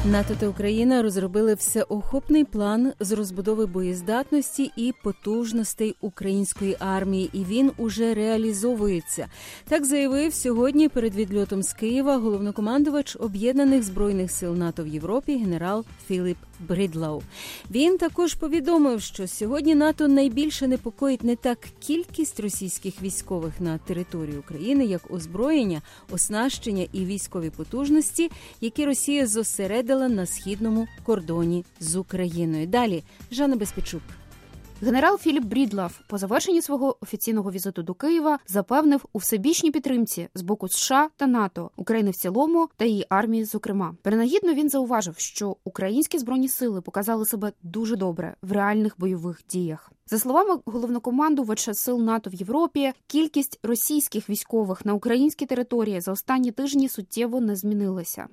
НАТО та Україна розробили всеохопний план з розбудови боєздатності і потужностей української армії, і він уже реалізовується. Так заявив сьогодні перед відльотом з Києва головнокомандувач Об'єднаних збройних сил НАТО в Європі генерал Філіп Брідлау. Він також повідомив, що сьогодні НАТО найбільше непокоїть не так кількість російських військових на території України, як озброєння, оснащення і військові потужності, які Росія зосередила на східному кордоні з Україною. Далі Жанна Безпечук. Генерал Філіп Брідлау по завершенні свого офіційного візиту до Києва запевнив у всебічній підтримці з боку США та НАТО, України в цілому та її армії зокрема. Принагідно він зауважив, що українські збройні сили показали себе дуже добре в реальних бойових діях. За словами головнокомандувача сил НАТО в Європі, кількість російських військових на українській території за останні тижні суттєво не змінилася.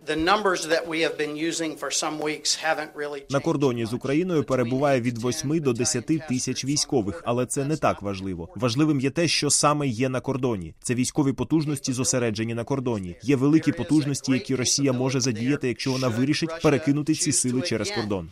На кордоні з Україною перебуває від 8 до 10 тисяч військових, але це не так важливо. Важливим є те, що саме є на кордоні. Це військові потужності, зосереджені на кордоні. Є великі потужності, які Росія може задіяти, якщо вона вирішить перекинути ці сили через кордон.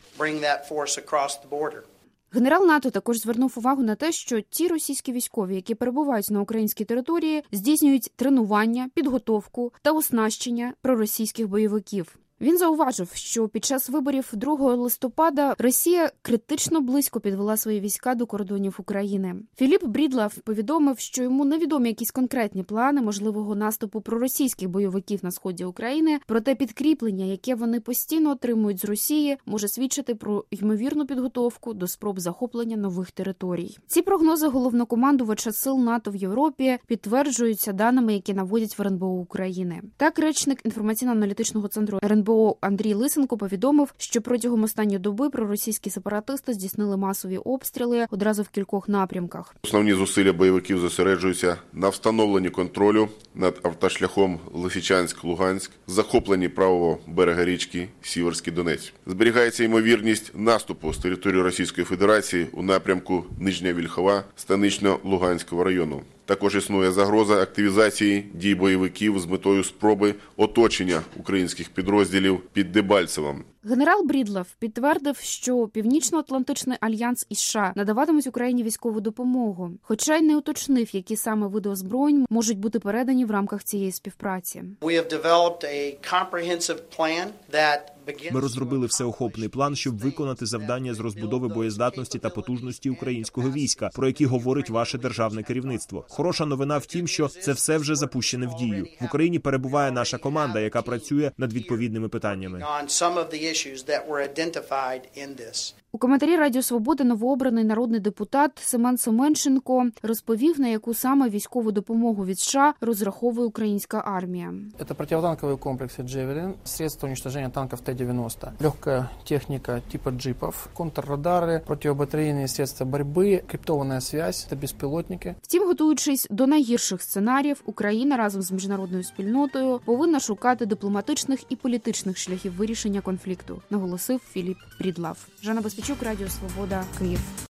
Генерал НАТО також звернув увагу на те, що ті російські військові, які перебувають на українській території, здійснюють тренування, підготовку та оснащення проросійських бойовиків. Він зауважив, що під час виборів 2 листопада Росія критично близько підвела свої війська до кордонів України. Філіп Брідлау повідомив, що йому невідомі якісь конкретні плани можливого наступу проросійських бойовиків на сході України, проте підкріплення, яке вони постійно отримують з Росії, може свідчити про ймовірну підготовку до спроб захоплення нових територій. Ці прогнози головнокомандувача сил НАТО в Європі підтверджуються даними, які наводять в РНБО України. Так, речник інформаційно-аналітичного центру РНБО Андрій Лисенко повідомив, що протягом останньої доби проросійські сепаратисти здійснили масові обстріли одразу в кількох напрямках. Основні зусилля бойовиків зосереджуються на встановленні контролю над автошляхом Лисичанськ-Луганськ, захопленні правого берега річки Сіверський Донець. Зберігається ймовірність наступу з території Російської Федерації у напрямку Нижня Вільхова, Станично-Луганського району. Також існує загроза активізації дій бойовиків з метою спроби оточення українських підрозділів під Дебальцевом. Генерал Брідлау підтвердив, що Північно-Атлантичний альянс і США надаватимуть Україні військову допомогу, хоча й не уточнив, які саме види озброєнь можуть бути передані в рамках цієї співпраці. Ми розробили всеохопний план, щоб виконати завдання з розбудови боєздатності та потужності українського війська, про які говорить ваше державне керівництво. Хороша новина в тім, що це все вже запущене в дію. В Україні перебуває наша команда, яка працює над відповідними питаннями. У коментарі Радіо Свобода новообраний народний депутат Семен Семенченко розповів, на яку саме військову допомогу від США розраховує українська армія. Це протитанкові комплекси «Джевелін», средства уничтожения танков Т-90, легкая техника типа джипов, контррадари, противобатарейные средства борьбы, криптована связь та безпілотники. Втім, готуючись до найгірших сценаріїв, Україна разом з міжнародною спільнотою повинна шукати дипломатичних і політичних шляхів вирішення конфлікту, наголосив Філіп Брідлау. Жанна Безпечук, Радіо Свобода, Київ.